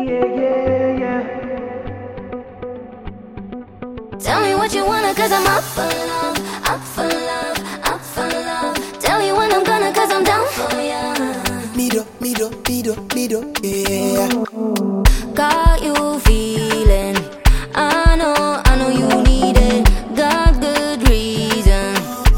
Tell me what you wanna, cause I'm up for love, up for love, up for love. Tell me when I'm gonna, cause I'm down for ya. Me do, yeah. Got you feeling, I know you need it. Got good reason.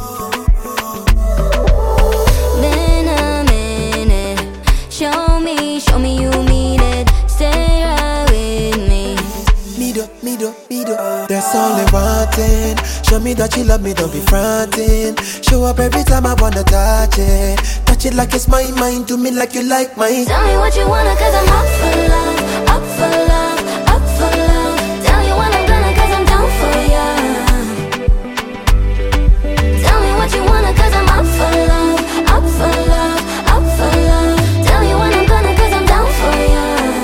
Been a minute, show me you mean it. Stay right with me. Me do, that's all I wantin'. Show me that you love me, don't be frontin'. Show up every time I wanna touch it. Touch it like it's my mind, do me like you like mine. Tell me what you wanna, cause I'm up for love, up for love, up for love. Tell me when I'm gonna, cause I'm down for ya. Tell me what you wanna, cause I'm up for love, up for love, up for love. Tell me when I'm gonna, cause I'm down for ya.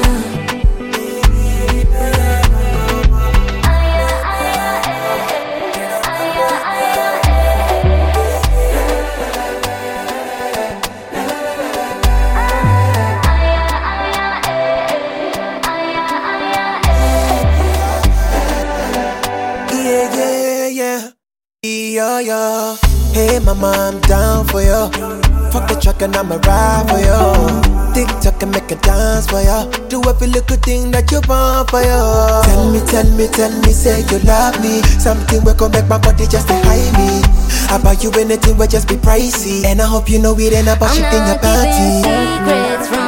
Yeah. Hey mama, I'm down for you. Fuck the truck and I'ma ride for you. TikTok and make a dance for you. Do every little thing that you want for you. Tell me, say you love me. Something we gon' make my body just to hide me. I buy you anything, will just be pricey. And I hope you know it ain't about shit in your I'm not panty. keeping secrets from